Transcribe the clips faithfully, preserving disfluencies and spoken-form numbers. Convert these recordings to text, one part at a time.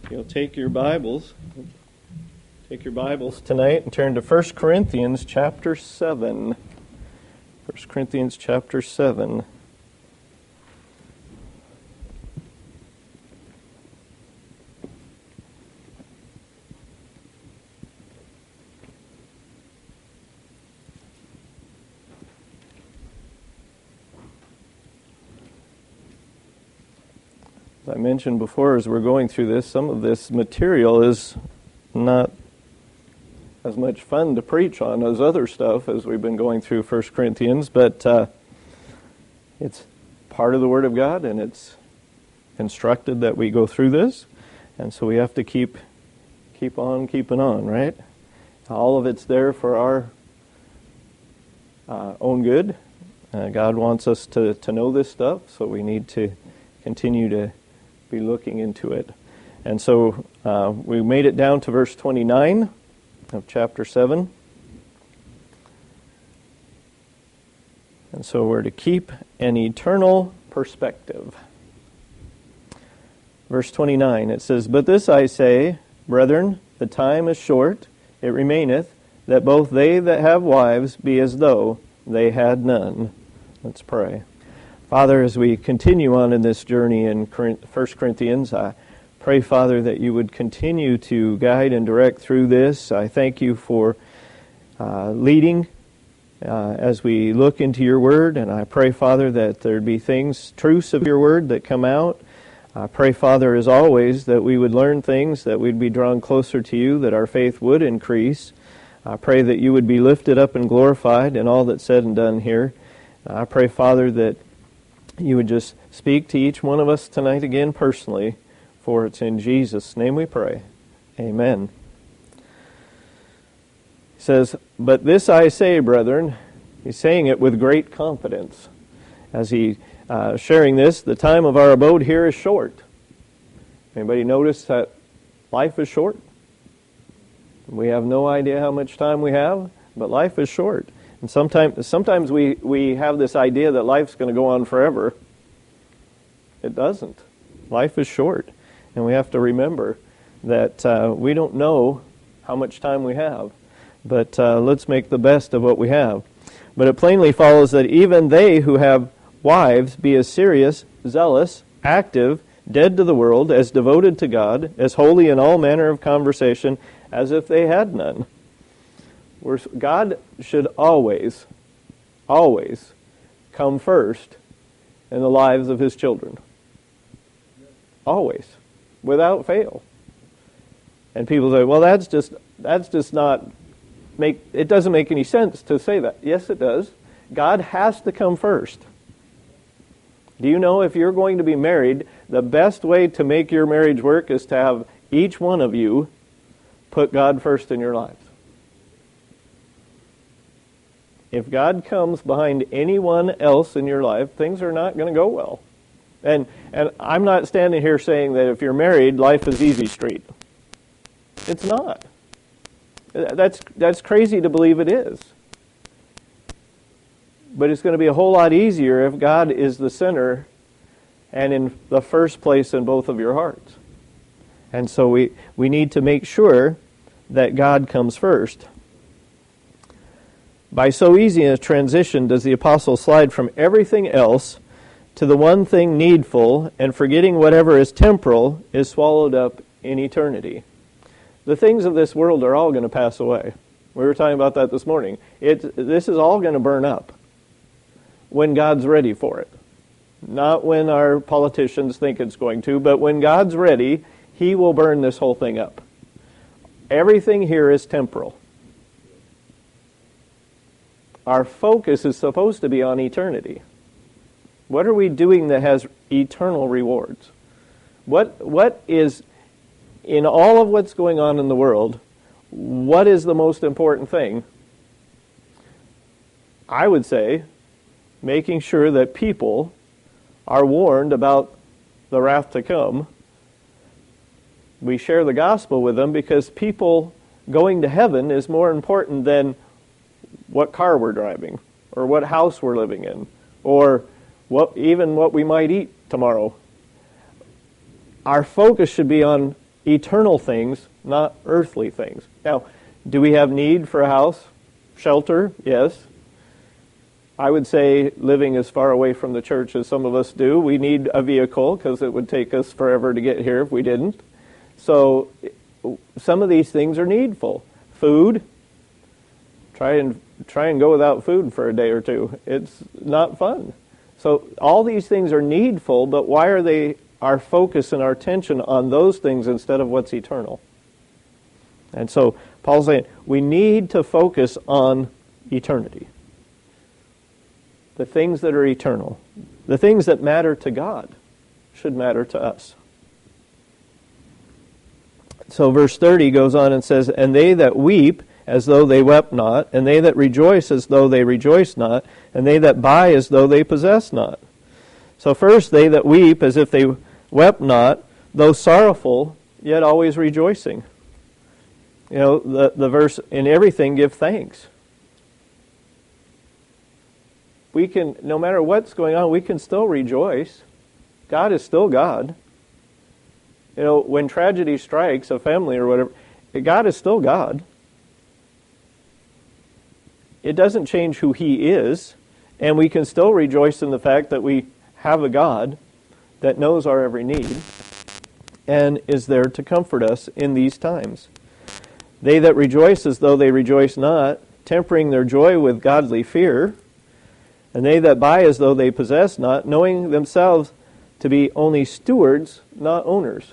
You'll take your Bibles, take your Bibles tonight and turn to First Corinthians chapter seven. First Corinthians chapter seven. As I mentioned before, as we're going through this, some of this material is not as much fun to preach on as other stuff as we've been going through First Corinthians, but uh, it's part of the Word of God, and it's instructed that we go through this, and so we have to keep keep on keeping on, right? All of it's there for our uh, own good. Uh, God wants us to, to know this stuff, so we need to continue to be looking into it. And so uh, we made it down to verse twenty-nine of chapter seven. And so we're to keep an eternal perspective. Verse twenty-nine, it says, "But this I say, brethren, the time is short, it remaineth, that both they that have wives be as though they had none." Let's pray. Father, as we continue on in this journey in First Corinthians, I pray, Father, that you would continue to guide and direct through this. I thank you for uh, leading uh, as we look into your word, and I pray, Father, that there'd be things, truths of your word that come out. I pray, Father, as always, that we would learn things, that we'd be drawn closer to you, that our faith would increase. I pray that you would be lifted up and glorified in all that's said and done here. I pray, Father, that you would just speak to each one of us tonight again personally, for it's in Jesus' name we pray. Amen. He says, "But this I say, brethren," he's saying it with great confidence. As he uh, sharing this, the time of our abode here is short. Anybody notice that life is short? We have no idea how much time we have, but life is short. And sometimes, sometimes we, we have this idea that life's going to go on forever. It doesn't. Life is short. And we have to remember that uh, we don't know how much time we have. But uh, let's make the best of what we have. But it plainly follows that even they who have wives be as serious, zealous, active, dead to the world, as devoted to God, as holy in all manner of conversation, as if they had none. We're, God should always, always come first in the lives of His children. Always. Without fail. And people say, well, that's just that's just not make it doesn't make any sense to say that. Yes, it does. God has to come first. Do you know if you're going to be married, the best way to make your marriage work is to have each one of you put God first in your lives? If God comes behind anyone else in your life, things are not going to go well. And and I'm not standing here saying that if you're married, life is easy street. It's not. That's that's crazy to believe it is. But it's going to be a whole lot easier if God is the center and in the first place in both of your hearts. And so we, we need to make sure that God comes first. By so easy a transition does the apostle slide from everything else to the one thing needful, and forgetting whatever is temporal is swallowed up in eternity. The things of this world are all going to pass away. We were talking about that this morning. It, this is all going to burn up when God's ready for it. Not when our politicians think it's going to, but when God's ready, He will burn this whole thing up. Everything here is temporal. Our focus is supposed to be on eternity. What are we doing that has eternal rewards? What what is, in all of what's going on in the world, what is the most important thing? I would say, making sure that people are warned about the wrath to come. We share the gospel with them because people going to heaven is more important than what car we're driving, or what house we're living in, or what even what we might eat tomorrow. Our focus should be on eternal things, not earthly things. Now, do we have need for a house? Shelter? Yes. I would say living as far away from the church as some of us do, we need a vehicle because it would take us forever to get here if we didn't. So some of these things are needful. Food, try and try and go without food for a day or two. It's not fun. So all these things are needful, but why are they our focus and our attention on those things instead of what's eternal? And so Paul's saying we need to focus on eternity. The things that are eternal. The things that matter to God should matter to us. So verse thirty goes on and says, "And they that weep as though they wept not, and they that rejoice as though they rejoice not, and they that buy as though they possess not." So first, they that weep as if they wept not, though sorrowful, yet always rejoicing. You know, the, the verse, "In everything give thanks." We can, no matter what's going on, we can still rejoice. God is still God. You know, when tragedy strikes a family or whatever, God is still God. It doesn't change who He is, and we can still rejoice in the fact that we have a God that knows our every need and is there to comfort us in these times. "They that rejoice as though they rejoice not, tempering their joy with godly fear, and they that buy as though they possess not, knowing themselves to be only stewards, not owners."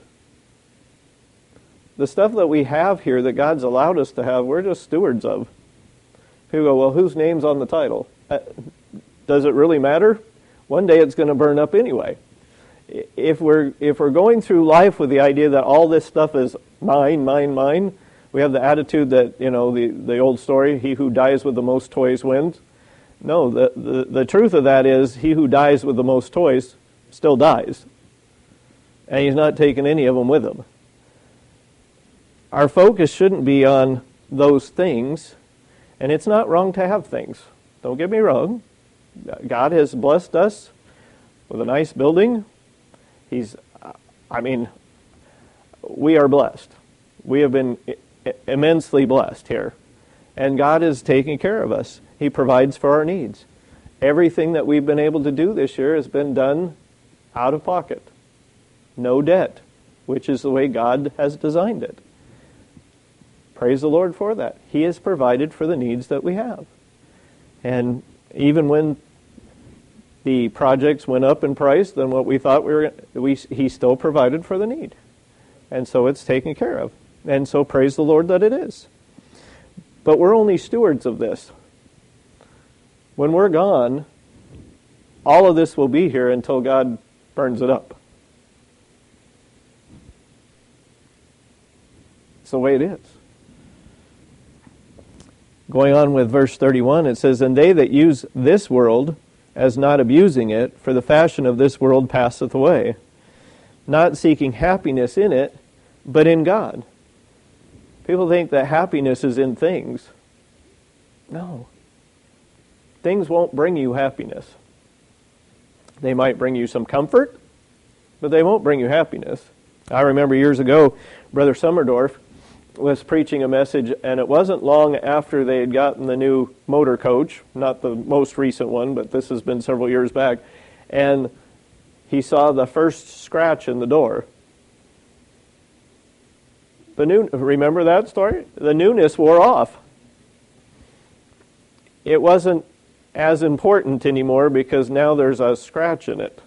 The stuff that we have here that God's allowed us to have, we're just stewards of. People go, "Well, whose name's on the title?" Uh, does it really matter? One day it's going to burn up anyway. If we're if we're going through life with the idea that all this stuff is mine, mine, mine, we have the attitude that, you know, the, the old story, he who dies with the most toys wins. No, the, the, the truth of that is he who dies with the most toys still dies. And he's not taking any of them with him. Our focus shouldn't be on those things. And it's not wrong to have things. Don't get me wrong. God has blessed us with a nice building. He's, I mean, we are blessed. We have been immensely blessed here. And God is taking care of us. He provides for our needs. Everything that we've been able to do this year has been done out of pocket. No debt, which is the way God has designed it. Praise the Lord for that. He has provided for the needs that we have. And even when the projects went up in price than what we thought we were, we, He still provided for the need. And so it's taken care of. And so praise the Lord that it is. But we're only stewards of this. When we're gone, all of this will be here until God burns it up. It's the way it is. Going on with verse thirty-one, it says, "And they that use this world as not abusing it, for the fashion of this world passeth away, not seeking happiness in it, but in God." People think that happiness is in things. No. Things won't bring you happiness. They might bring you some comfort, but they won't bring you happiness. I remember years ago, Brother Summerdorf was preaching a message, and it wasn't long after they had gotten the new motor coach, not the most recent one, but this has been several years back, and he saw the first scratch in the door. The new, remember that story? The newness wore off. It wasn't as important anymore because now there's a scratch in it.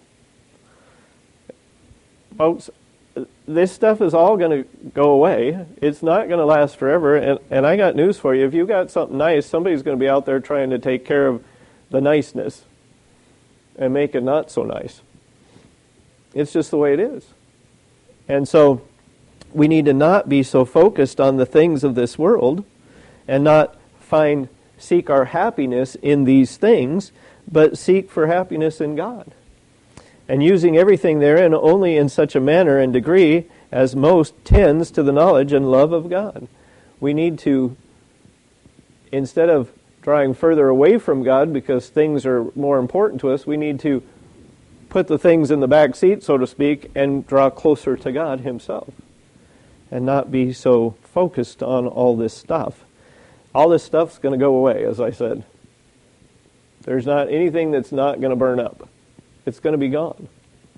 Folks, this stuff is all going to go away. It's not going to last forever. And, and I got news for you. If you got something nice, somebody's going to be out there trying to take care of the niceness and make it not so nice. It's just the way it is. And so we need to not be so focused on the things of this world and not find, seek our happiness in these things, but seek for happiness in God. And using everything therein only in such a manner and degree as most tends to the knowledge and love of God. We need to, instead of drawing further away from God because things are more important to us, we need to put the things in the back seat, so to speak, and draw closer to God Himself. and not be so focused on all this stuff. All this stuff's going to go away, as I said. There's not anything that's not going to burn up. It's going to be gone.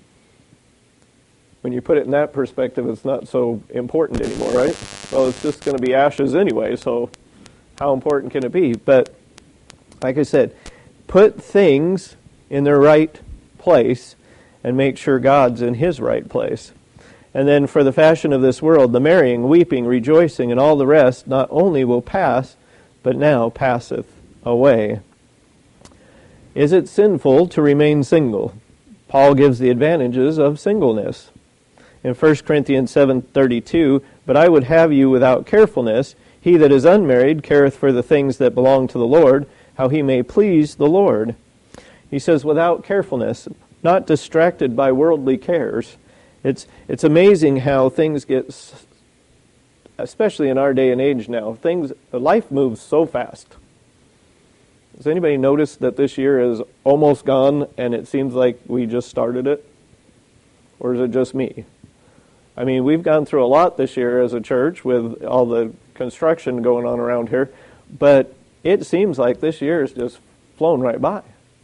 When you put it in that perspective, it's not so important anymore, right? Well, it's just going to be ashes anyway, so how important can it be? But, like I said, put things in their right place and make sure God's in His right place. And then for the fashion of this world, the marrying, weeping, rejoicing, and all the rest not only will pass, but now passeth away. Is it sinful to remain single? Paul gives the advantages of singleness. In First Corinthians seven thirty-two, but I would have you without carefulness. He that is unmarried careth for the things that belong to the Lord, how he may please the Lord. He says without carefulness, not distracted by worldly cares. It's it's amazing how things get, especially in our day and age now, things life moves so fast. Has anybody noticed that this year is almost gone and it seems like we just started it? Or is it just me? I mean, we've gone through a lot this year as a church with all the construction going on around here, but it seems like this year has just flown right by.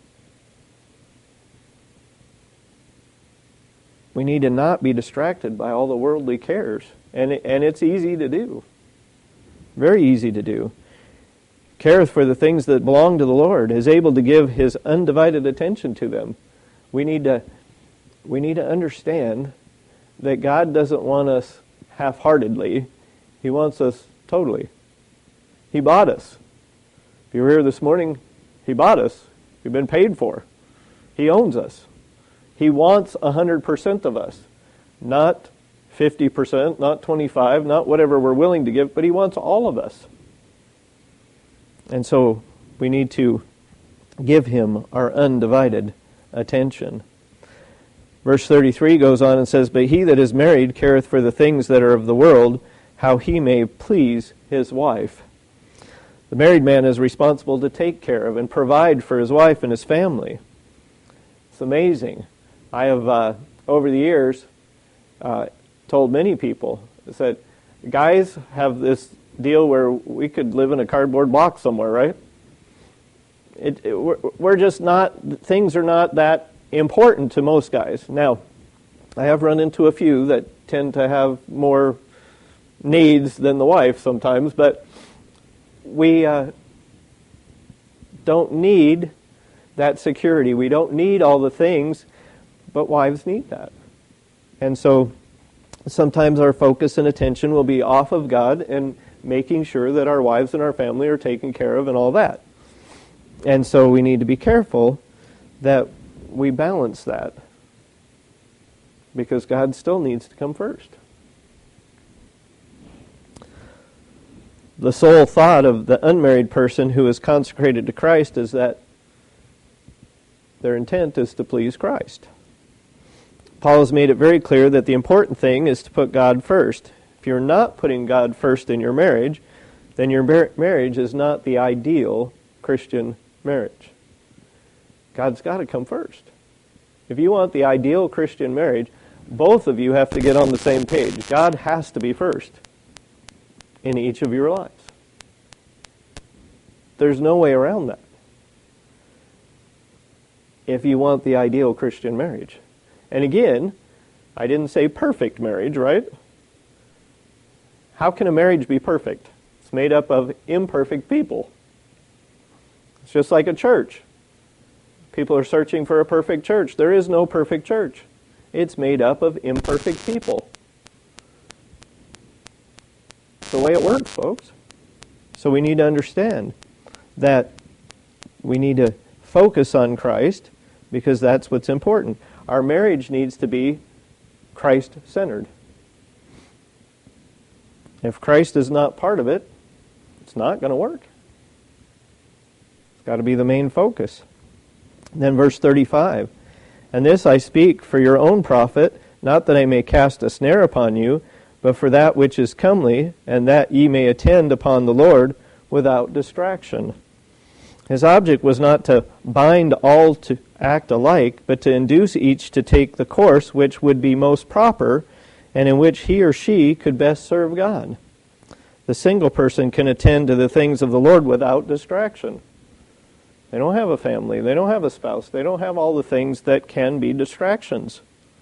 We need to not be distracted by all the worldly cares. And it, and it's easy to do. Very easy to do. Careth for the things that belong to the Lord, is able to give His undivided attention to them. We need to, we need to understand that God doesn't want us half-heartedly. He wants us totally. He bought us. If you were here this morning, He bought us. We've been paid for. He owns us. He wants one hundred percent of us. Not fifty percent, not twenty-five, not whatever we're willing to give, but He wants all of us. And so we need to give Him our undivided attention. Verse thirty-three goes on and says, but he that is married careth for the things that are of the world, how he may please his wife. The married man is responsible to take care of and provide for his wife and his family. It's amazing. I have, uh, over the years, uh, told many people that guys have this deal where we could live in a cardboard box somewhere, right? It, it, we're, we're just not, things are not that important to most guys. Now, I have run into a few that tend to have more needs than the wife sometimes, but we uh, don't need that security. We don't need all the things, but wives need that. And so sometimes our focus and attention will be off of God and making sure that our wives and our family are taken care of and all that. And so we need to be careful that we balance that, because God still needs to come first. The sole thought of the unmarried person who is consecrated to Christ is that their intent is to please Christ. Paul has made it very clear that the important thing is to put God first. If you're not putting God first in your marriage, then your mar- marriage is not the ideal Christian marriage. God's got to come first. If you want the ideal Christian marriage, both of you have to get on the same page. God has to be first in each of your lives. There's no way around that if you want the ideal Christian marriage. And again, I didn't say perfect marriage, right? How can a marriage be perfect? It's made up of imperfect people. It's just like a church. People are searching for a perfect church. There is no perfect church. It's made up of imperfect people. It's the way it works, folks. So we need to understand that we need to focus on Christ, because that's what's important. Our marriage needs to be Christ-centered. If Christ is not part of it, it's not going to work. It's got to be the main focus. Then verse thirty-five, and this I speak for your own profit, not that I may cast a snare upon you, but for that which is comely, and that ye may attend upon the Lord without distraction. His object was not to bind all to act alike, but to induce each to take the course which would be most proper and in which he or she could best serve God. The single person can attend to the things of the Lord without distraction. They don't have a family. They don't have a spouse. They don't have all the things that can be distractions.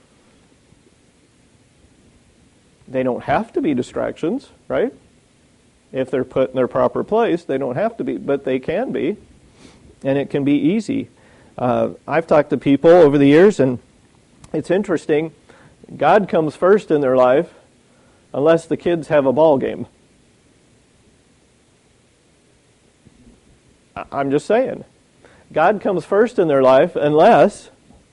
They don't have to be distractions, right? If they're put in their proper place, they don't have to be, but they can be, and it can be easy. Uh, I've talked to people over the years, and it's interesting. God comes first in their life unless the kids have a ball game. I'm just saying. God comes first in their life unless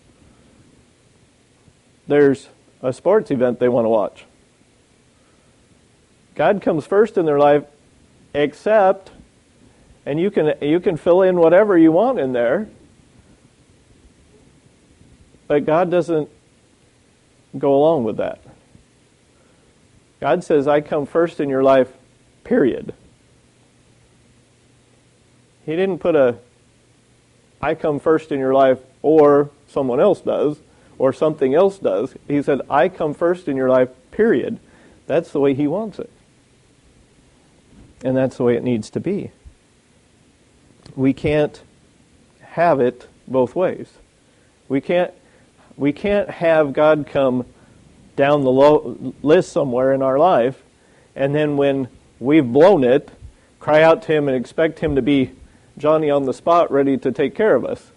there's a sports event they want to watch. God comes first in their life except, and you can you can fill in whatever you want in there, but God doesn't go along with that. God says, I come first in your life, period. He didn't put a, I come first in your life, or someone else does, or something else does. He said, I come first in your life, period. That's the way He wants it. And that's the way it needs to be. We can't have it both ways. We can't, we can't have God come down the low list somewhere in our life, and then when we've blown it, cry out to Him and expect Him to be Johnny on the spot, ready to take care of us.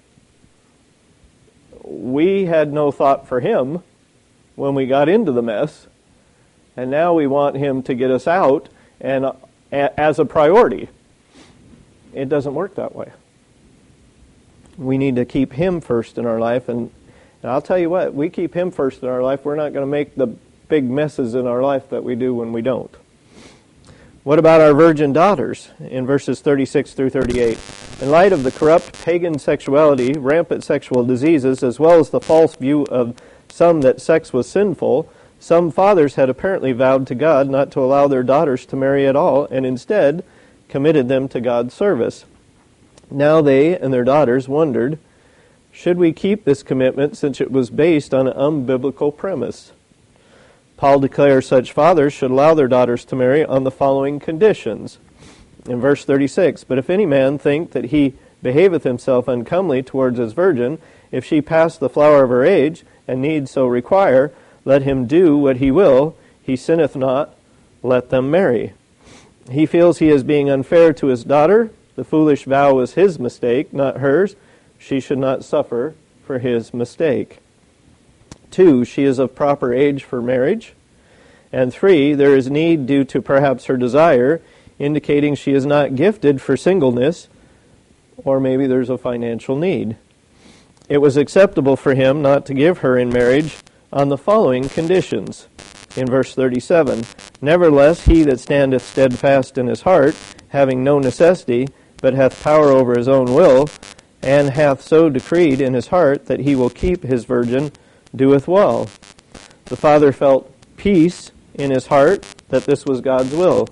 We had no thought for Him when we got into the mess, and now we want Him to get us out and uh, as a priority. It doesn't work that way. We need to keep Him first in our life, and, and I'll tell you what, we keep Him first in our life, we're not going to make the big messes in our life that we do when we don't. What about our virgin daughters in verses thirty-six through thirty-eight? In light of the corrupt pagan sexuality, rampant sexual diseases, as well as the false view of some that sex was sinful, some fathers had apparently vowed to God not to allow their daughters to marry at all, and instead committed them to God's service. Now they and their daughters wondered, should we keep this commitment since it was based on an unbiblical premise? Paul declares such fathers should allow their daughters to marry on the following conditions. In verse thirty-six, but if any man think that he behaveth himself uncomely towards his virgin, if she pass the flower of her age, and need so require, let him do what he will, he sinneth not, let them marry. He feels he is being unfair to his daughter. The foolish vow was his mistake, not hers. She should not suffer for his mistake. Two, she is of proper age for marriage. And three, there is need due to perhaps her desire, indicating she is not gifted for singleness, or maybe there's a financial need. It was acceptable for him not to give her in marriage on the following conditions. In verse thirty-seven, nevertheless he that standeth steadfast in his heart, having no necessity, but hath power over his own will, and hath so decreed in his heart that he will keep his virgin, doeth well. The father felt peace in his heart that this was God's will.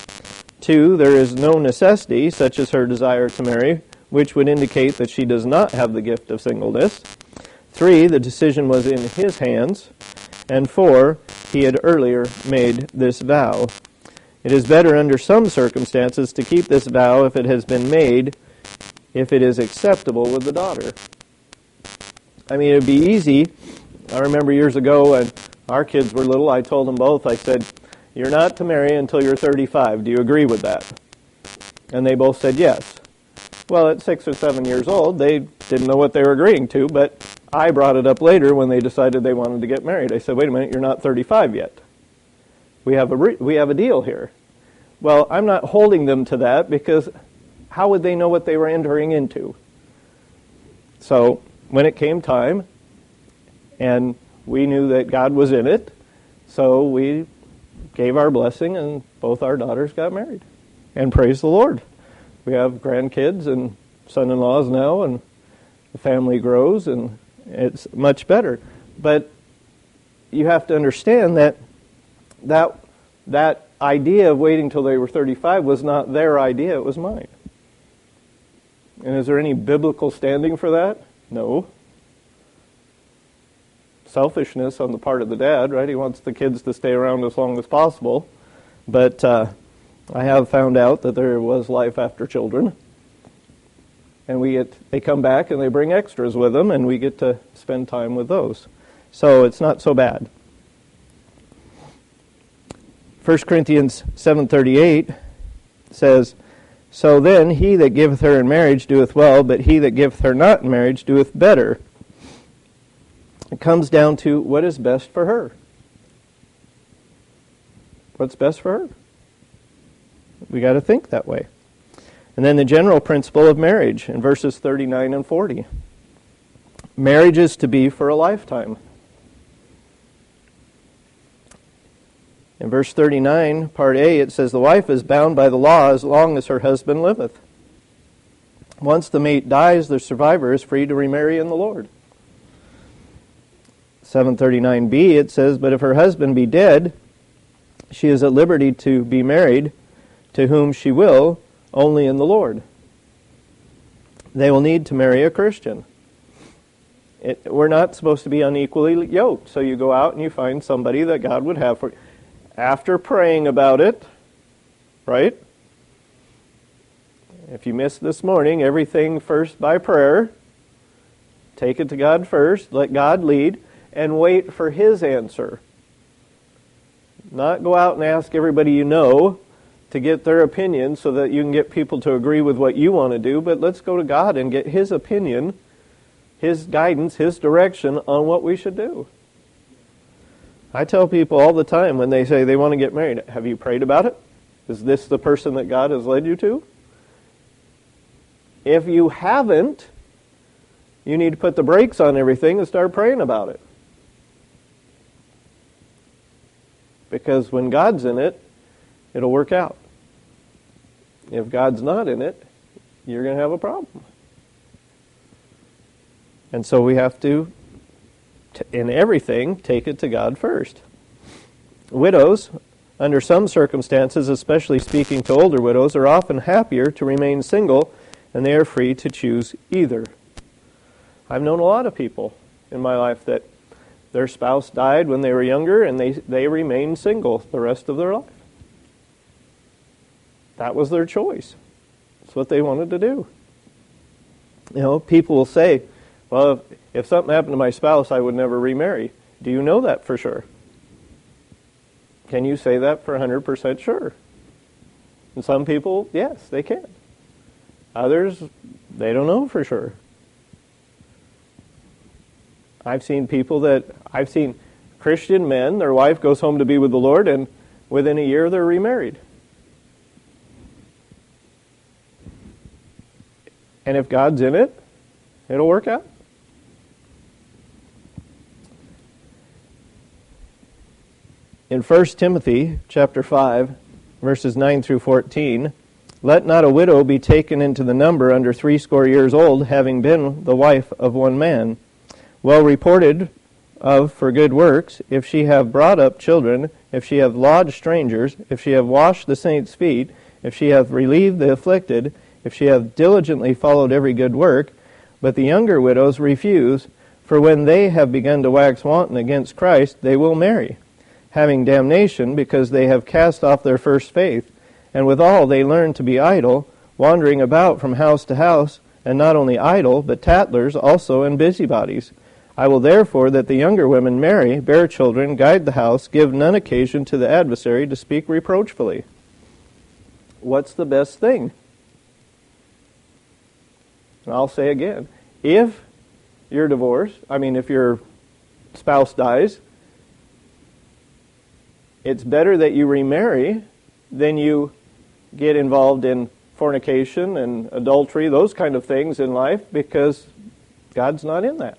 Two, there is no necessity, such as her desire to marry, which would indicate that she does not have the gift of singleness. Three, the decision was in his hands. And four, he had earlier made this vow. It is better under some circumstances to keep this vow if it has been made, if it is acceptable with the daughter. I mean, it would be easy. I remember years ago when our kids were little, I told them both, I said, you're not to marry until you're thirty-five. Do you agree with that? And they both said yes. Well, at six or seven years old, they didn't know what they were agreeing to, but I brought it up later when they decided they wanted to get married. I said, wait a minute, you're not thirty-five yet. We have a re- we have a deal here. Well, I'm not holding them to that because how would they know what they were entering into? So when it came time, and we knew that God was in it, so we gave our blessing and both our daughters got married. And praise the Lord. We have grandkids and son-in-laws now, and the family grows, and it's much better. But you have to understand that that that idea of waiting till they were thirty-five was not their idea, it was mine. And is there any biblical standing for that? No. selfishness on the part of the dad, right? He wants the kids to stay around as long as possible. But uh, I have found out that there was life after children. And we get, they come back and they bring extras with them, and we get to spend time with those. So it's not so bad. First Corinthians seven thirty-eight says, "So then he that giveth her in marriage doeth well, but he that giveth her not in marriage doeth better." It comes down to what is best for her. What's best for her? We got to think that way. And then the general principle of marriage in verses thirty-nine and forty. Marriage is to be for a lifetime. In verse thirty-nine, part A, it says, "The wife is bound by the law as long as her husband liveth. Once the mate dies, the survivor is free to remarry in the Lord." seven thirty-nine B, it says, "But if her husband be dead, she is at liberty to be married to whom she will, only in the Lord." They will need to marry a Christian. It, we're not supposed to be unequally yoked. So you go out and you find somebody that God would have for you. After praying about it, right? If you missed this morning, everything first by prayer. Take it to God first. Let God lead. And wait for His answer. Not go out and ask everybody you know to get their opinion so that you can get people to agree with what you want to do, but let's go to God and get His opinion, His guidance, His direction on what we should do. I tell people all the time when they say they want to get married, have you prayed about it? Is this the person that God has led you to? If you haven't, you need to put the brakes on everything and start praying about it. Because when God's in it, it'll work out. If God's not in it, you're going to have a problem. And so we have to, in everything, take it to God first. Widows, under some circumstances, especially speaking to older widows, are often happier to remain single, and they are free to choose either. I've known a lot of people in my life that their spouse died when they were younger, and they, they remained single the rest of their life. That was their choice. It's what they wanted to do. You know, people will say, well, if, if something happened to my spouse, I would never remarry. Do you know that for sure? Can you say that for one hundred percent sure? And some people, yes, they can. Others, they don't know for sure. I've seen people that, I've seen Christian men, their wife goes home to be with the Lord, and within a year they're remarried. And if God's in it, it'll work out. In First Timothy chapter five, verses nine through fourteen, "Let not a widow be taken into the number under threescore years old, having been the wife of one man, well reported of for good works, if she have brought up children, if she have lodged strangers, if she have washed the saints' feet, if she have relieved the afflicted, if she have diligently followed every good work. But the younger widows refuse, for when they have begun to wax wanton against Christ, they will marry, having damnation, because they have cast off their first faith. And withal they learn to be idle, wandering about from house to house, and not only idle, but tattlers also and busybodies. I will therefore that the younger women marry, bear children, guide the house, give none occasion to the adversary to speak reproachfully." What's the best thing? And I'll say again, if you're divorced, I mean if your spouse dies, it's better that you remarry than you get involved in fornication and adultery, those kind of things in life, because God's not in that.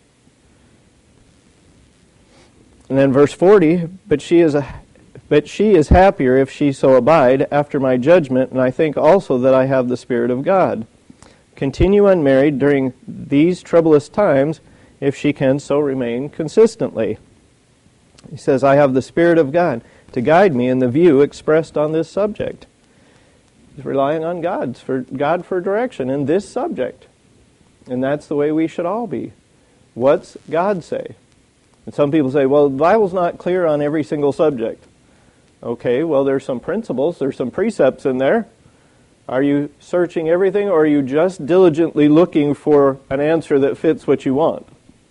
And then verse forty, but she is a, but she is happier if she so abide after my judgment, and I think also that I have the Spirit of God. Continue unmarried during these troublous times, if she can so remain consistently. He says, I have the Spirit of God to guide me in the view expressed on this subject. He's relying on God's for God for direction in this subject. And that's the way we should all be. What's God say? And some people say, well, the Bible's not clear on every single subject. Okay, well, there's some principles, there's some precepts in there. Are you searching everything, or are you just diligently looking for an answer that fits what you want?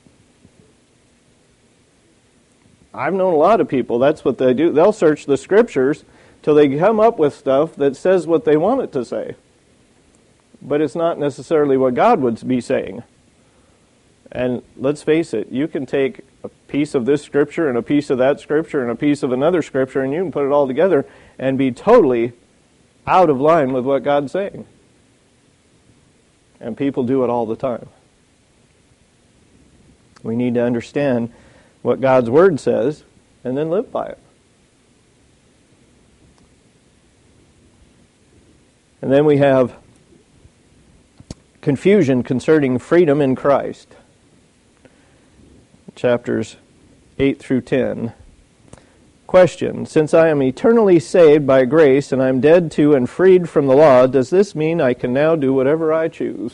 I've known a lot of people, that's what they do. They'll search the Scriptures till they come up with stuff that says what they want it to say. But it's not necessarily what God would be saying. And let's face it, you can take a piece of this Scripture and a piece of that Scripture and a piece of another Scripture, and you can put it all together and be totally out of line with what God's saying. And people do it all the time. We need to understand what God's Word says and then live by it. And then we have confusion concerning freedom in Christ. Chapters eight through ten. Question: since I am eternally saved by grace and I am dead to and freed from the law, does this mean I can now do whatever I choose?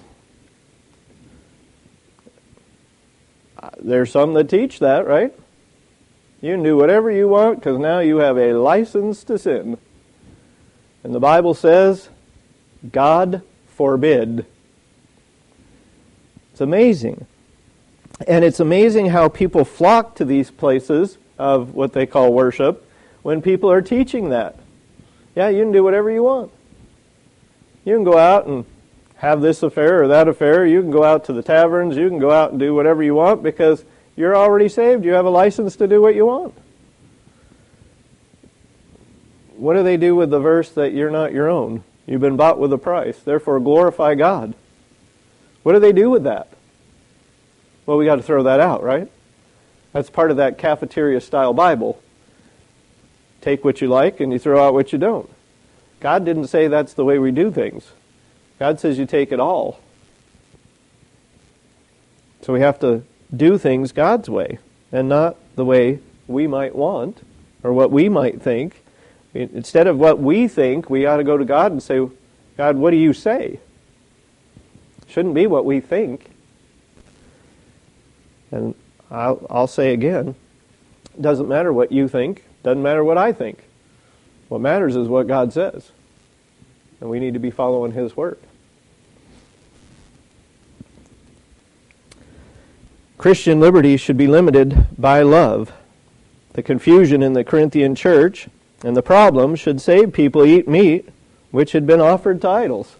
There's some that teach that, right? You can do whatever you want because now you have a license to sin. And the Bible says, God forbid. It's amazing. And it's amazing how people flock to these places of what they call worship when people are teaching that. Yeah, you can do whatever you want. You can go out and have this affair or that affair. You can go out to the taverns. You can go out and do whatever you want because you're already saved. You have a license to do what you want. What do they do with the verse that you're not your own? You've been bought with a price. Therefore, glorify God. What do they do with that? Well, we got to throw that out, right? That's part of that cafeteria-style Bible. Take what you like and you throw out what you don't. God didn't say that's the way we do things. God says you take it all. So we have to do things God's way and not the way we might want or what we might think. Instead of what we think, we ought to go to God and say, God, what do you say? Shouldn't be what we think. And I'll, I'll say again, it doesn't matter what you think, doesn't matter what I think. What matters is what God says. And we need to be following His Word. Christian liberty should be limited by love. The confusion in the Corinthian church and the problem should save people eat meat which had been offered to idols.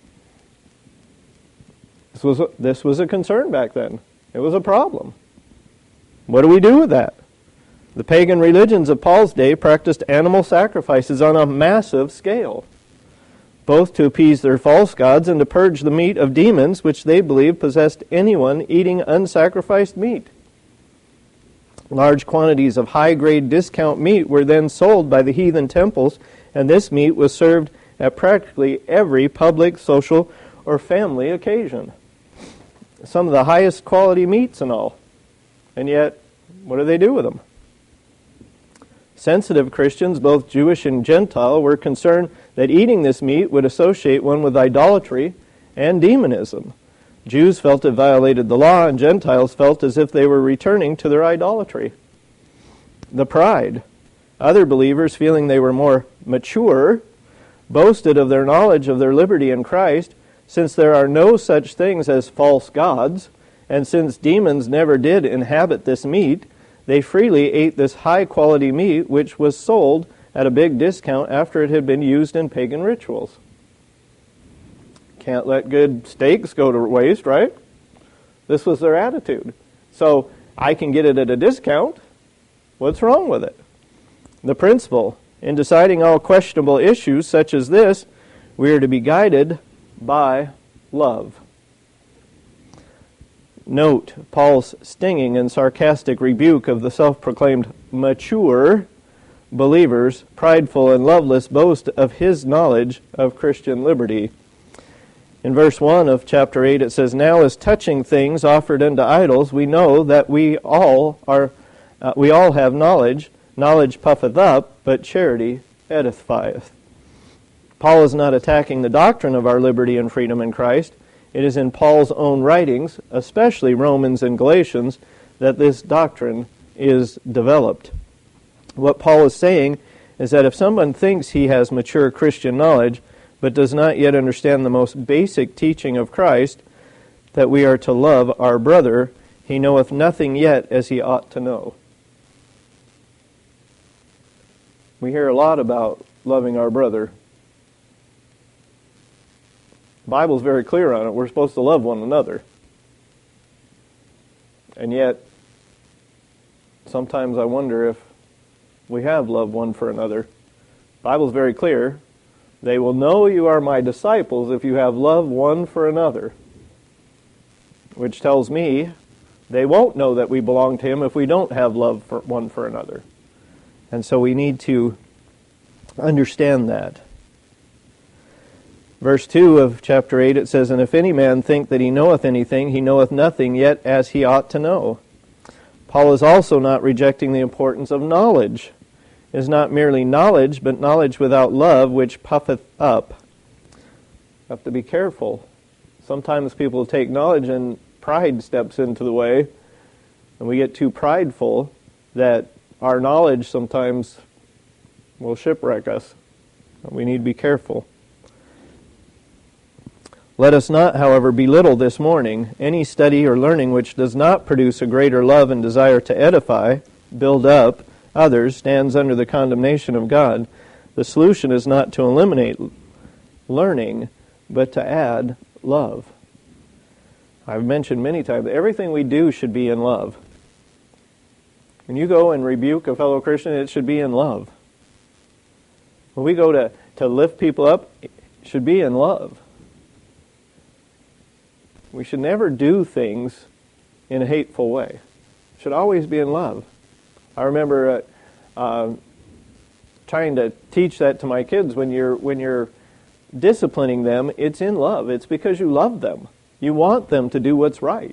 This was a, this was a concern back then. It was a problem. What do we do with that? The pagan religions of Paul's day practiced animal sacrifices on a massive scale, both to appease their false gods and to purge the meat of demons which they believed possessed anyone eating unsacrificed meat. Large quantities of high-grade discount meat were then sold by the heathen temples, and this meat was served at practically every public, social, or family occasion. Some of the highest quality meats and all. And yet, what do they do with them? Sensitive Christians, both Jewish and Gentile, were concerned that eating this meat would associate one with idolatry and demonism. Jews felt it violated the law, and Gentiles felt as if they were returning to their idolatry. The pride. Other believers, feeling they were more mature, boasted of their knowledge of their liberty in Christ, since there are no such things as false gods, and since demons never did inhabit this meat, they freely ate this high-quality meat which was sold at a big discount after it had been used in pagan rituals. Can't let good steaks go to waste, right? This was their attitude. So, I can get it at a discount. What's wrong with it? The principle, in deciding all questionable issues such as this, we are to be guided by love. Note Paul's stinging and sarcastic rebuke of the self-proclaimed mature believers' prideful and loveless boast of his knowledge of Christian liberty. In verse one of chapter eight it says, "Now as touching things offered unto idols, we know that we all are, uh, we all have knowledge. Knowledge puffeth up, but charity edifieth." Paul is not attacking the doctrine of our liberty and freedom in Christ. It is in Paul's own writings, especially Romans and Galatians, that this doctrine is developed. What Paul is saying is that if someone thinks he has mature Christian knowledge, but does not yet understand the most basic teaching of Christ, that we are to love our brother, he knoweth nothing yet as he ought to know. We hear a lot about loving our brother. The Bible's very clear on it. We're supposed to love one another. And yet, sometimes I wonder if we have loved one for another. The Bible's very clear. They will know you are my disciples if you have love one for another. Which tells me they won't know that we belong to him if we don't have love for one for another. And so we need to understand that. Verse two of chapter eight, it says, And if any man think that he knoweth anything, he knoweth nothing yet as he ought to know. Paul is also not rejecting the importance of knowledge. It is not merely knowledge, but knowledge without love, which puffeth up. You have to be careful. Sometimes people take knowledge and pride steps into the way, and we get too prideful that our knowledge sometimes will shipwreck us. We need to be careful. Let us not, however, belittle this morning any study or learning which does not produce a greater love and desire to edify, build up others, stands under the condemnation of God. The solution is not to eliminate learning, but to add love. I've mentioned many times, everything we do should be in love. When you go and rebuke a fellow Christian, it should be in love. When we go to, to lift people up, it should be in love. We should never do things in a hateful way. It should always be in love. I remember uh, uh, trying to teach that to my kids. When you're when you're disciplining them, it's in love. It's because you love them. You want them to do what's right.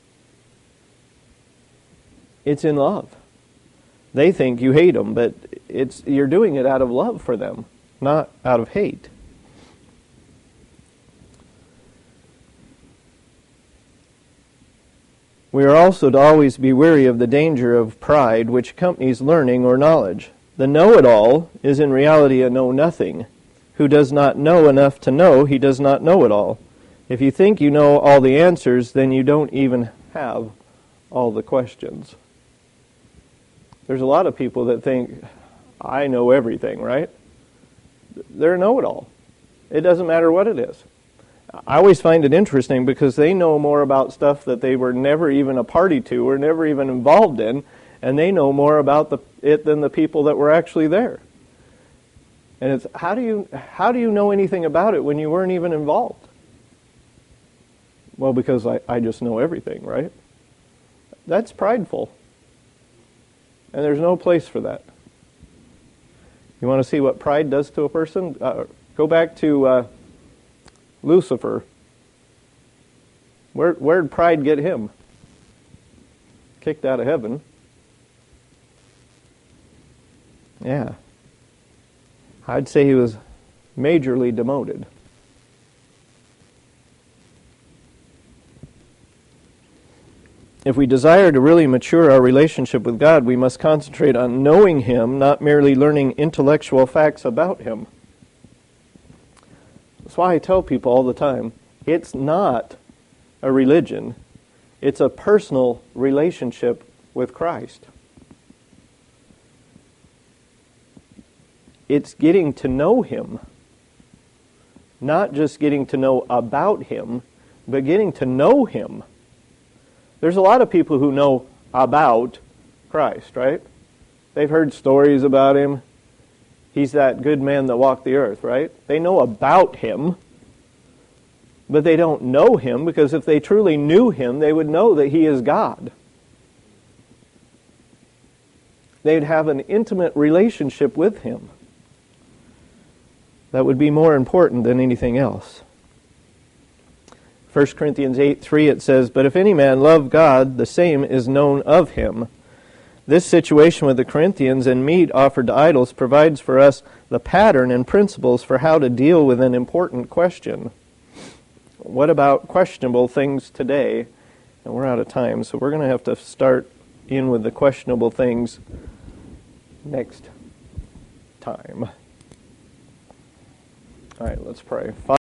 It's in love. They think you hate them, but it's you're doing it out of love for them, not out of hate. We are also to always be wary of the danger of pride which accompanies learning or knowledge. The know-it-all is in reality a know-nothing. Who does not know enough to know, he does not know it all. If you think you know all the answers, then you don't even have all the questions. There's a lot of people that think, I know everything, right? They're a know-it-all. It doesn't matter what it is. I always find it interesting because they know more about stuff that they were never even a party to or never even involved in, and they know more about the, it than the people that were actually there. And it's how do you how do you know anything about it when you weren't even involved? Well, because I, I just know everything, right? That's prideful. And there's no place for that. You want to see what pride does to a person? Uh, go back to uh, Lucifer. Where where did pride get him? Kicked out of heaven. Yeah. I'd say he was majorly demoted. If we desire to really mature our relationship with God, we must concentrate on knowing Him, not merely learning intellectual facts about Him. That's why I tell people all the time, it's not a religion. It's a personal relationship with Christ. It's getting to know Him. Not just getting to know about Him, but getting to know Him. There's a lot of people who know about Christ, right? They've heard stories about Him. He's that good man that walked the earth, right? They know about Him, but they don't know Him, because if they truly knew Him, they would know that He is God. They'd have an intimate relationship with Him. That would be more important than anything else. First Corinthians eight three, it says, But if any man love God, the same is known of him. This situation with the Corinthians and meat offered to idols provides for us the pattern and principles for how to deal with an important question. What about questionable things today? And we're out of time, so we're going to have to start in with the questionable things next time. All right, let's pray. Father,